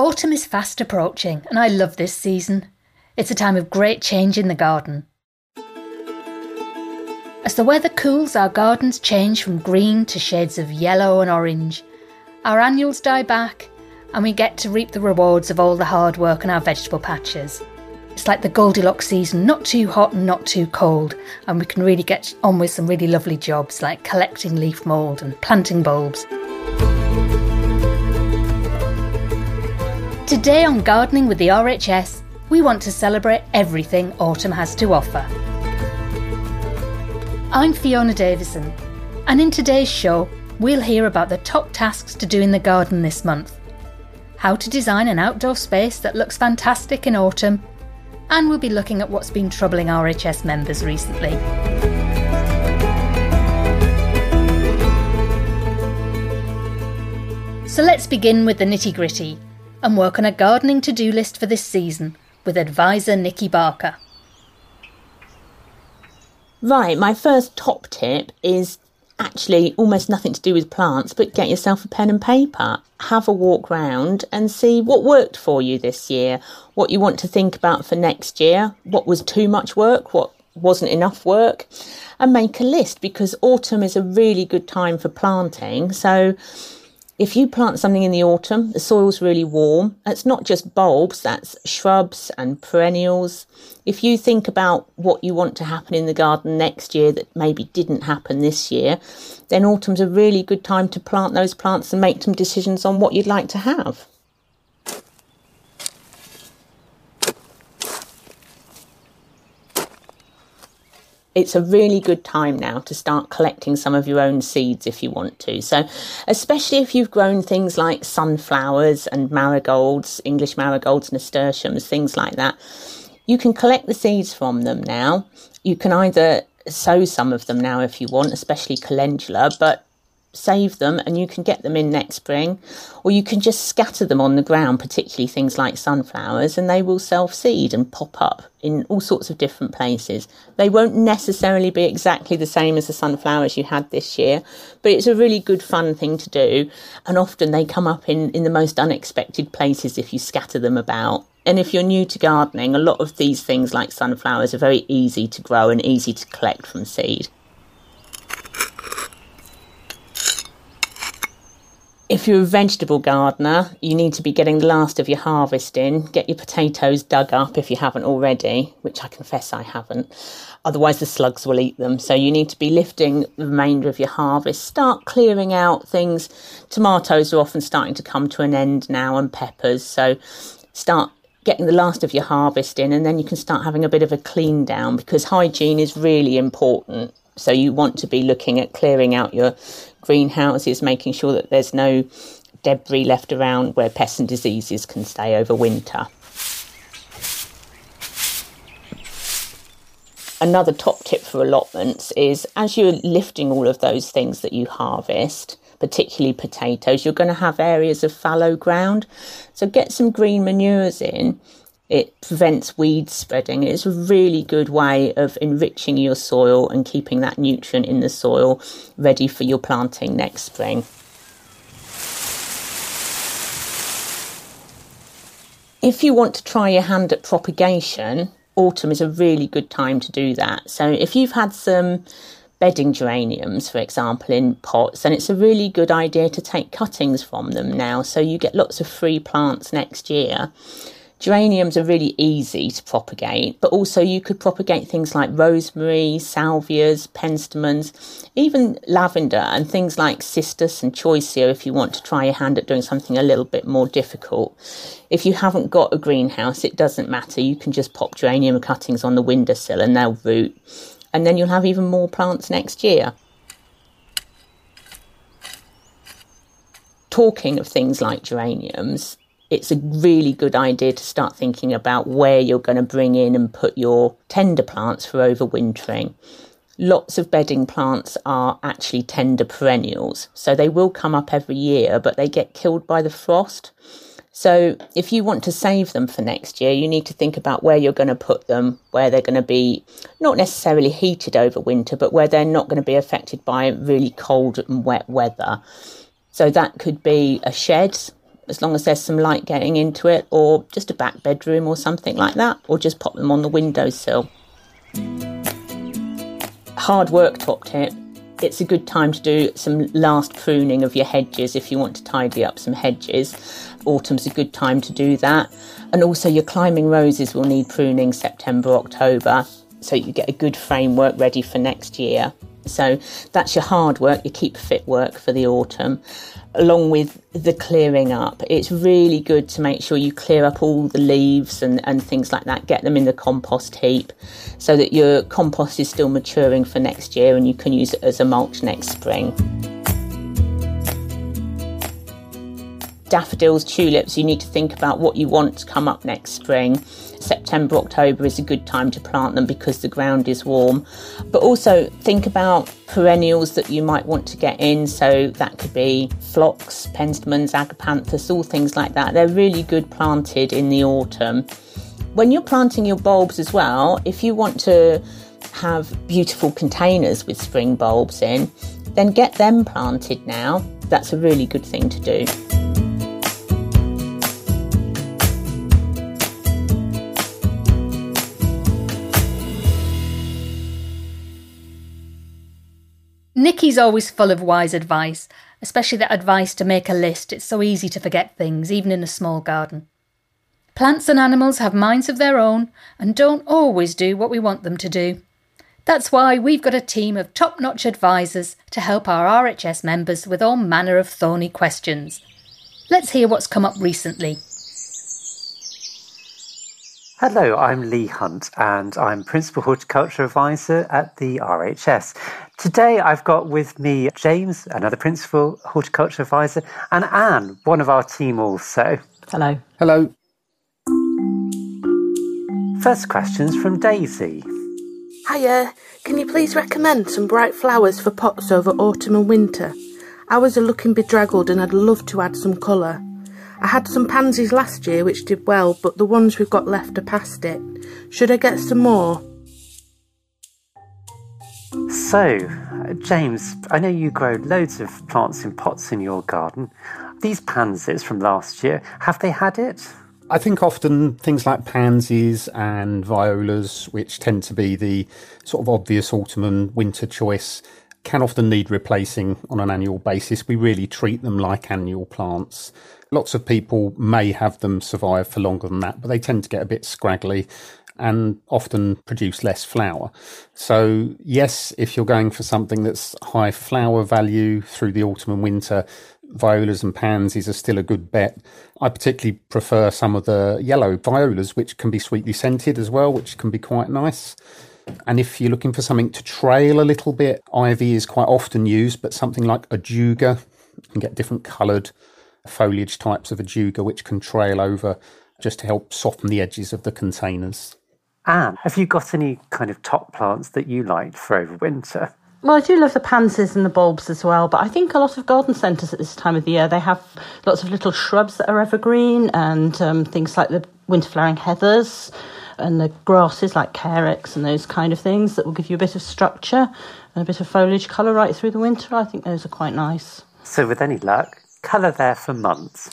Autumn is fast approaching and I love this season. It's a time of great change in the garden. As the weather cools, our gardens change from green to shades of yellow and orange. Our annuals die back and we get to reap the rewards of all the hard work on our vegetable patches. It's like the Goldilocks season, not too hot and not too cold, and we can really get on with some really lovely jobs like collecting leaf mould and planting bulbs. Today on Gardening with the RHS, we want to celebrate everything autumn has to offer. I'm Fiona Davison, and in today's show, we'll hear about the top tasks to do in the garden this month, how to design an outdoor space that looks fantastic in autumn, and we'll be looking at what's been troubling RHS members recently. So let's begin with the nitty-gritty and work on a gardening to-do list for this season with advisor Nikki Barker. Right, my first top tip is actually almost nothing to do with plants, but get yourself a pen and paper. Have a walk round and see what worked for you this year, what you want to think about for next year, what was too much work, what wasn't enough work, and make a list, because autumn is a really good time for planting. So if you plant something in the autumn, the soil's really warm. It's not just bulbs, that's shrubs and perennials. If you think about what you want to happen in the garden next year that maybe didn't happen this year, then autumn's a really good time to plant those plants and make some decisions on what you'd like to have. It's a really good time now to start collecting some of your own seeds if you want to. So especially if you've grown things like sunflowers and marigolds, English marigolds, nasturtiums, things like that, you can collect the seeds from them now. You can either sow some of them now if you want, especially calendula, but save them and you can get them in next spring, or you can just scatter them on the ground, particularly things like sunflowers, and they will self-seed and pop up in all sorts of different places. They won't necessarily be exactly the same as the sunflowers you had this year, but it's a really good fun thing to do, and often they come up in the most unexpected places if you scatter them about. And if you're new to gardening, a lot of these things like sunflowers are very easy to grow and easy to collect from seed. If you're a vegetable gardener, you need to be getting the last of your harvest in. Get your potatoes dug up if you haven't already, which I confess I haven't. Otherwise the slugs will eat them. So you need to be lifting the remainder of your harvest. Start clearing out things. Tomatoes are often starting to come to an end now, and peppers. So start getting the last of your harvest in, and then you can start having a bit of a clean down, because hygiene is really important. So you want to be looking at clearing out your greenhouses, making sure that there's no debris left around where pests and diseases can stay over winter. Another top tip for allotments is, as you're lifting all of those things that you harvest, particularly potatoes, you're going to have areas of fallow ground. So get some green manures in. It prevents weeds spreading. It's a really good way of enriching your soil and keeping that nutrient in the soil ready for your planting next spring. If you want to try your hand at propagation, autumn is a really good time to do that. So if you've had some bedding geraniums, for example, in pots, then it's a really good idea to take cuttings from them now, so you get lots of free plants next year. Geraniums are really easy to propagate, but also you could propagate things like rosemary, salvias, penstemons, even lavender and things like cistus and choicea if you want to try your hand at doing something a little bit more difficult. If you haven't got a greenhouse, it doesn't matter. You can just pop geranium cuttings on the windowsill and they'll root, and then you'll have even more plants next year. Talking of things like geraniums, it's a really good idea to start thinking about where you're going to bring in and put your tender plants for overwintering. Lots of bedding plants are actually tender perennials, so they will come up every year, but they get killed by the frost. So if you want to save them for next year, you need to think about where you're going to put them, where they're going to be not necessarily heated over winter, but where they're not going to be affected by really cold and wet weather. So that could be a shed, as long as there's some light getting into it, or just a back bedroom or something like that, or just pop them on the windowsill. Hard work top tip. It's a good time to do some last pruning of your hedges if you want to tidy up some hedges. Autumn's a good time to do that. And also your climbing roses will need pruning September, October, so you get a good framework ready for next year. So that's your hard work, your keep fit work for the autumn. Along with the clearing up, it's really good to make sure you clear up all the leaves and things like that, get them in the compost heap so that your compost is still maturing for next year and you can use it as a mulch next spring. Daffodils, tulips, you need to think about what you want to come up next spring. September, October is a good time to plant them because the ground is warm. But also think about perennials that you might want to get in. So that could be phlox, penstemons, agapanthus, all things like that. They're really good planted in the autumn. When you're planting your bulbs as well, if you want to have beautiful containers with spring bulbs in, then get them planted now. That's a really good thing to do. Nikki's always full of wise advice, especially that advice to make a list. It's so easy to forget things, even in a small garden. Plants and animals have minds of their own and don't always do what we want them to do. That's why we've got a team of top-notch advisors to help our RHS members with all manner of thorny questions. Let's hear what's come up recently. Hello, I'm Lee Hunt and I'm Principal Horticulture Advisor at the RHS. Today I've got with me James, another Principal Horticulture Advisor, and Anne, one of our team also. Hello. Hello. First question's from Daisy. Hiya, can you please recommend some bright flowers for pots over autumn and winter? Ours are looking bedraggled and I'd love to add some colour. I had some pansies last year which did well, but the ones we've got left are past it. Should I get some more? So, James, I know you grow loads of plants in pots in your garden. These pansies from last year, have they had it? I think often things like pansies and violas, which tend to be the sort of obvious autumn and winter choice, can often need replacing on an annual basis. We really treat them like annual plants. Lots of people may have them survive for longer than that, but they tend to get a bit scraggly and often produce less flower. So yes, if you're going for something that's high flower value through the autumn and winter, violas and pansies are still a good bet. I particularly prefer some of the yellow violas, which can be sweetly scented as well, which can be quite nice. And if you're looking for something to trail a little bit, ivy is quite often used, but something like ajuga, you can get different coloured foliage types of ajuga which can trail over just to help soften the edges of the containers. Anne, have you got any kind of top plants that you liked for over winter? Well, I do love the pansies and the bulbs as well, but I think a lot of garden centres at this time of the year, they have lots of little shrubs that are evergreen and things like the winter flowering heathers and the grasses like carex and those kind of things that will give you a bit of structure and a bit of foliage colour right through the winter. I think those are quite nice. So with any luck, colour there for months.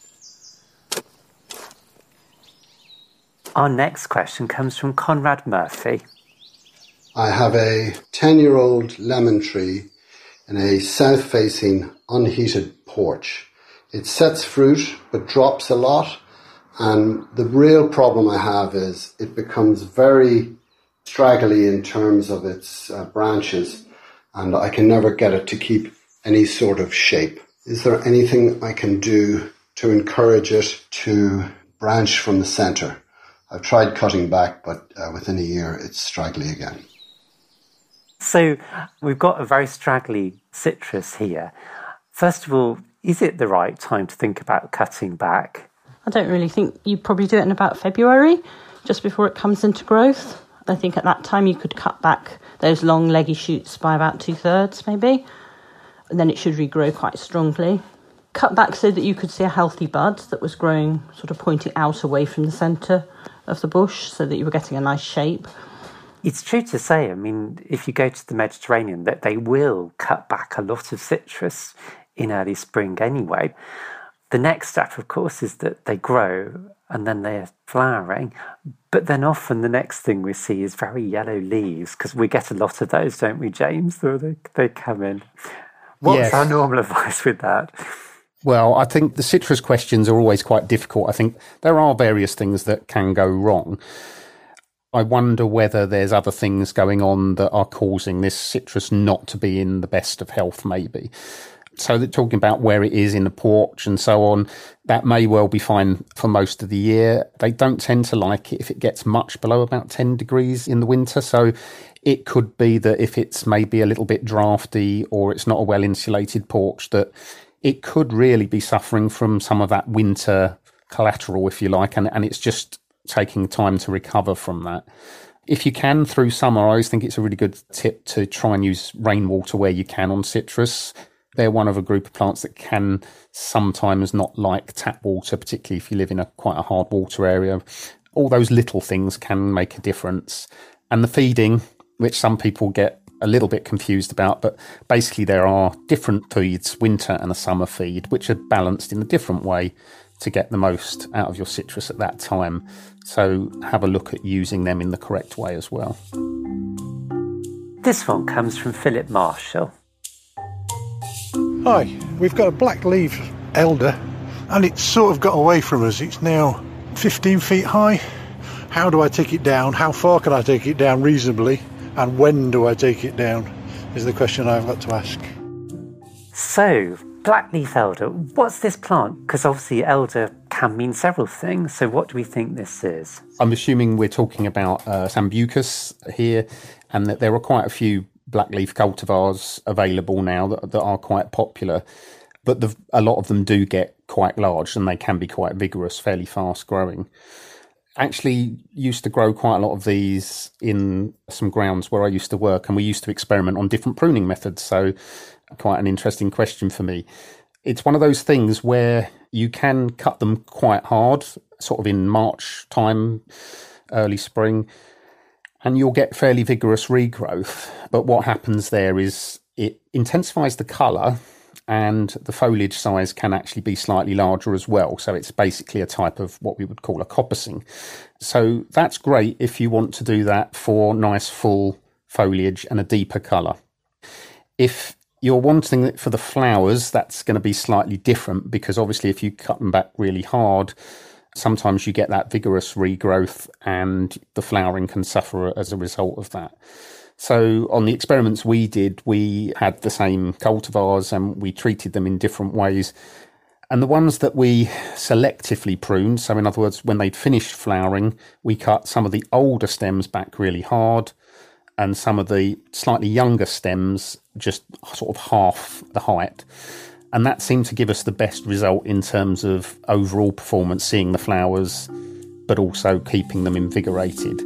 Our next question comes from Conrad Murphy. I have a 10-year-old lemon tree in a south-facing unheated porch. It sets fruit but drops a lot, and the real problem I have is it becomes very straggly in terms of its branches, and I can never get it to keep any sort of shape. Is there anything I can do to encourage it to branch from the centre? I've tried cutting back, but within a year it's straggly again. So we've got a very straggly citrus here. First of all, is it the right time to think about cutting back? I don't really think you probably do it in about February, just before it comes into growth. I think at that time you could cut back those long leggy shoots by about 2/3 maybe, and then it should regrow quite strongly. Cut back so that you could see a healthy bud that was growing sort of pointing out away from the centre of the bush so that you were getting a nice shape. It's true to say, I mean, if you go to the Mediterranean, that they will cut back a lot of citrus in early spring anyway. The next step, of course, is that they grow and then they're flowering. But then often the next thing we see is very yellow leaves, because we get a lot of those, don't we, James? They come in. What's our normal advice with that? Well, I think the citrus questions are always quite difficult. I think there are various things that can go wrong. I wonder whether there's other things going on that are causing this citrus not to be in the best of health, maybe. So they're talking about where it is in the porch and so on. That may well be fine for most of the year. They don't tend to like it if it gets much below about 10 degrees in the winter. So it could be that if it's maybe a little bit drafty or it's not a well-insulated porch, that it could really be suffering from some of that winter collateral, if you like, and it's just taking time to recover from that. If you can, through summer, I always think it's a really good tip to try and use rainwater where you can on citrus. They're one of a group of plants that can sometimes not like tap water, particularly if you live in quite a hard water area. All those little things can make a difference. And the feeding, which some people get a little bit confused about, but basically there are different feeds, winter and a summer feed, which are balanced in a different way to get the most out of your citrus at that time. So have a look at using them in the correct way as well. This one comes from Philip Marshall. Hi, we've got a black-leaved elder and it's sort of got away from us. It's now 15 feet high. How do I take it down? How far can I take it down reasonably? And when do I take it down is the question I've got to ask. So, blackleaf elder, what's this plant? Because obviously elder can mean several things. So what do we think this is? I'm assuming we're talking about Sambucus here, and that there are quite a few blackleaf cultivars available now that are quite popular, but a lot of them do get quite large and they can be quite vigorous, fairly fast growing. Actually used to grow quite a lot of these in some grounds where I used to work, and we used to experiment on different pruning methods. So quite an interesting question for me. It's one of those things where you can cut them quite hard, sort of in March time, early spring, and you'll get fairly vigorous regrowth. But what happens there is it intensifies the colour, and the foliage size can actually be slightly larger as well. So it's basically a type of what we would call a coppicing. So that's great if you want to do that for nice full foliage and a deeper colour. If you're wanting it for the flowers, that's going to be slightly different, because obviously if you cut them back really hard, sometimes you get that vigorous regrowth and the flowering can suffer as a result of that. So on the experiments we did, we had the same cultivars and we treated them in different ways. And the ones that we selectively pruned, so in other words, when they'd finished flowering, we cut some of the older stems back really hard, and some of the slightly younger stems just sort of half the height. And that seemed to give us the best result in terms of overall performance, seeing the flowers, but also keeping them invigorated.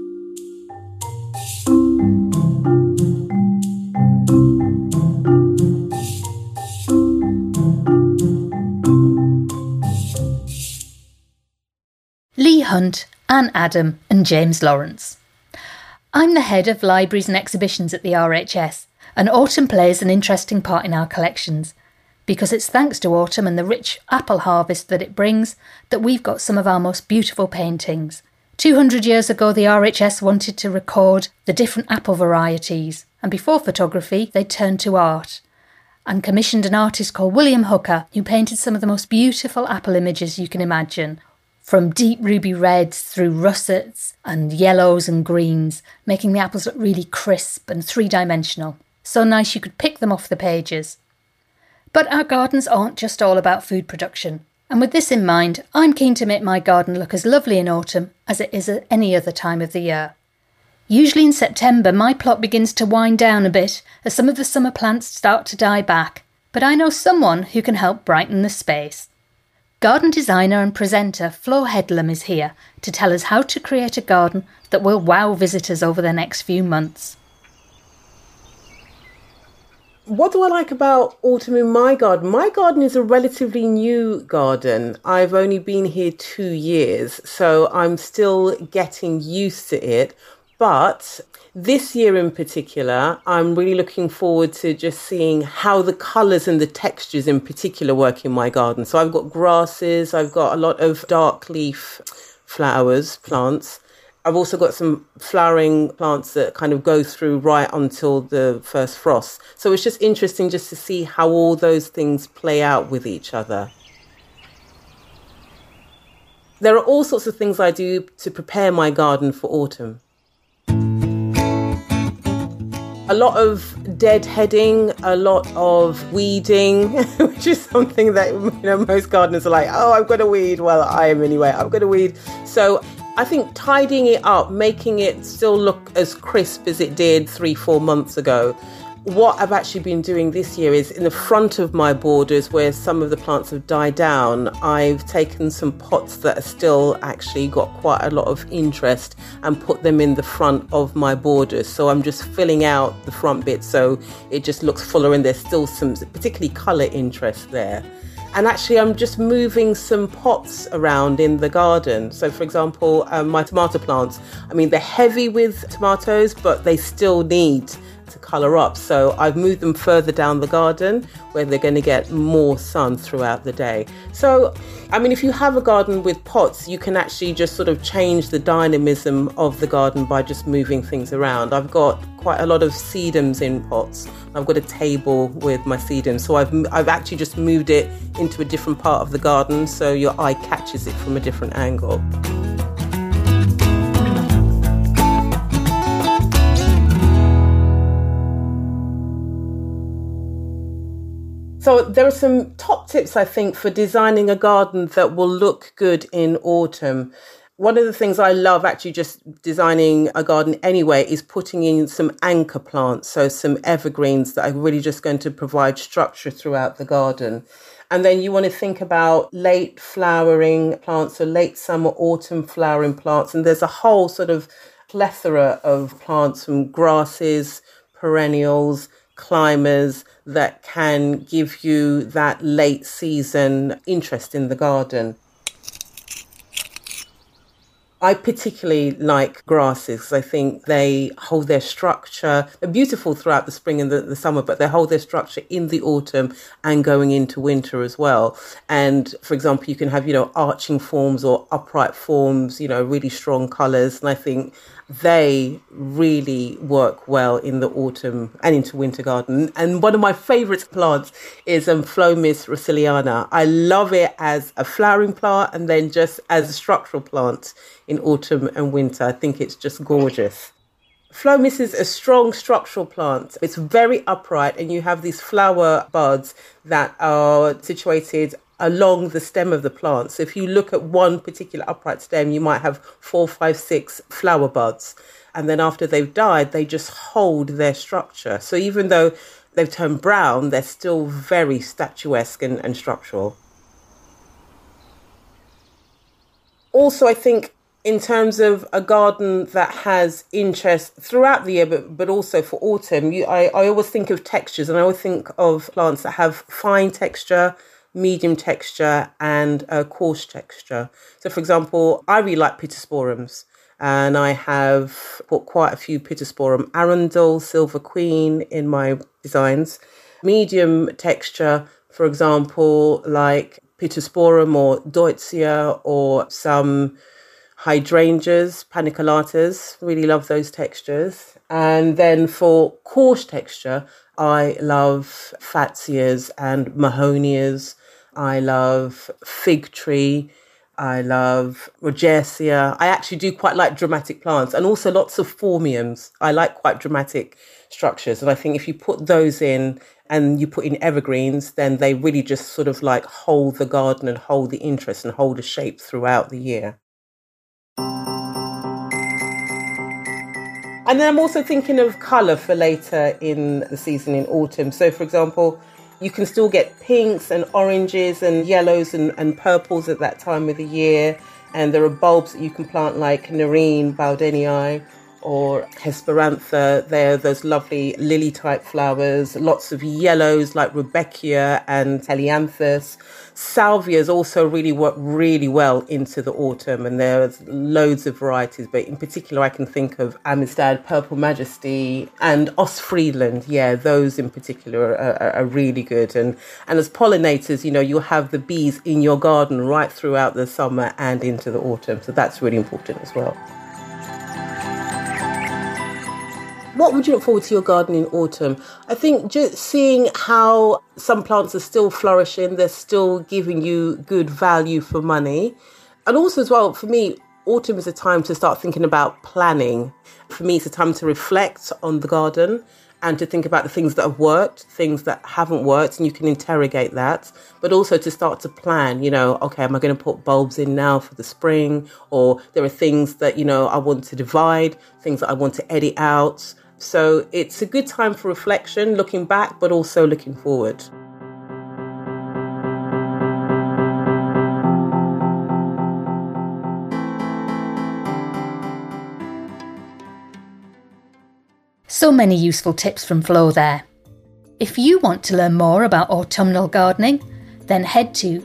Lee Hunt, Anne Adam and James Lawrence. I'm the head of libraries and exhibitions at the RHS, and autumn plays an interesting part in our collections, because it's thanks to autumn and the rich apple harvest that it brings that we've got some of our most beautiful paintings. 200 years ago, the RHS wanted to record the different apple varieties, and before photography, they turned to art, and commissioned an artist called William Hooker, who painted some of the most beautiful apple images you can imagine, from deep ruby reds through russets and yellows and greens, making the apples look really crisp and three-dimensional. So nice you could pick them off the pages. But our gardens aren't just all about food production. And with this in mind, I'm keen to make my garden look as lovely in autumn as it is at any other time of the year. Usually in September, my plot begins to wind down a bit as some of the summer plants start to die back. But I know someone who can help brighten the space. Garden designer and presenter Flo Headlam is here to tell us how to create a garden that will wow visitors over the next few months. What do I like about autumn in my garden? My garden is a relatively new garden. I've only been here 2 years, so I'm still getting used to it. But this year in particular, I'm really looking forward to just seeing how the colours and the textures in particular work in my garden. So I've got grasses, I've got a lot of dark leaf flowers, plants. I've also got some flowering plants that kind of go through right until the first frost. So it's just interesting just to see how all those things play out with each other. There are all sorts of things I do to prepare my garden for autumn. A lot of deadheading, a lot of weeding, which is something that most gardeners are like, oh, I've got to weed. Well, I am anyway. I've got to weed. So I think tidying it up, making it still look as crisp as it did 3-4 months ago. What I've actually been doing this year is in the front of my borders where some of the plants have died down, I've taken some pots that are still actually got quite a lot of interest and put them in the front of my borders. So I'm just filling out the front bit so it just looks fuller and there's still some particularly colour interest there. And actually, I'm just moving some pots around in the garden. So, for example, my tomato plants, they're heavy with tomatoes, but they still need to colour up. So I've moved them further down the garden where they're going to get more sun throughout the day. So, if you have a garden with pots, you can actually just sort of change the dynamism of the garden by just moving things around. I've got quite a lot of sedums in pots. I've got a table with my sedums. So I've actually just moved it into a different part of the garden so your eye catches it from a different angle. So there are some top tips, I think, for designing a garden that will look good in autumn. One of the things I love actually just designing a garden anyway is putting in some anchor plants, so some evergreens that are really just going to provide structure throughout the garden. And then you want to think about late flowering plants, so late summer, autumn flowering plants. And there's a whole sort of plethora of plants from grasses, perennials, climbers that can give you that late season interest in the garden. I particularly like grasses because I think they hold their structure. They're beautiful throughout the spring and the summer, but they hold their structure in the autumn and going into winter as well. And for example, you can have, arching forms or upright forms, really strong colours. And I think they really work well in the autumn and into winter garden. And one of my favourite plants is Phlomis russelliana. I love it as a flowering plant and then just as a structural plant in autumn and winter. I think it's just gorgeous. Phlomis is a strong structural plant. It's very upright and you have these flower buds that are situated along the stem of the plant. So if you look at one particular upright stem, you might have 4, 5, 6 flower buds. And then after they've died, they just hold their structure. So even though they've turned brown, they're still very statuesque and structural. Also, I think in terms of a garden that has interest throughout the year, but also for autumn, I always think of textures, and I always think of plants that have fine texture, medium texture and coarse texture. So for example, I really like pittosporums and I have put quite a few pittosporum arundel, silver queen in my designs. Medium texture, for example, like pittosporum or deutzia or some hydrangeas, paniculatas. Really love those textures. And then for coarse texture, I love fatsias and mahonias. I love fig tree. I love rogersia. I actually do quite like dramatic plants and also lots of phormiums. I like quite dramatic structures. And I think if you put those in and you put in evergreens, then they really just sort of like hold the garden and hold the interest and hold a shape throughout the year. And then I'm also thinking of colour for later in the season in autumn. So, for example, you can still get pinks and oranges and yellows and purples at that time of the year. And there are bulbs that you can plant like Nerine bowdenii or Hesperantha. They're those lovely lily-type flowers. Lots of yellows like Rudbeckia and Teleanthus. Salvias also really work really well into the autumn, and there's loads of varieties, but in particular I can think of Amistad, Purple Majesty and Ostfriedland. Yeah, those in particular are really good. And as pollinators, you'll have the bees in your garden right throughout the summer and into the autumn, so that's really important as well. What would you look forward to your garden in autumn? I think just seeing how some plants are still flourishing, they're still giving you good value for money. And also as well, for me, autumn is a time to start thinking about planning. For me, it's a time to reflect on the garden and to think about the things that have worked, things that haven't worked, and you can interrogate that. But also to start to plan, okay, am I going to put bulbs in now for the spring? Or there are things that, I want to divide, things that I want to edit out. So it's a good time for reflection, looking back, but also looking forward. So many useful tips from Flo there. If you want to learn more about autumnal gardening, then head to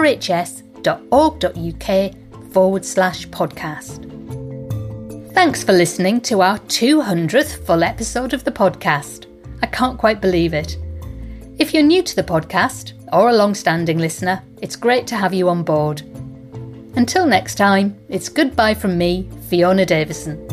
rhs.org.uk/podcast. Thanks for listening to our 200th full episode of the podcast. I can't quite believe it. If you're new to the podcast or a long-standing listener, it's great to have you on board. Until next time, it's goodbye from me, Fiona Davison.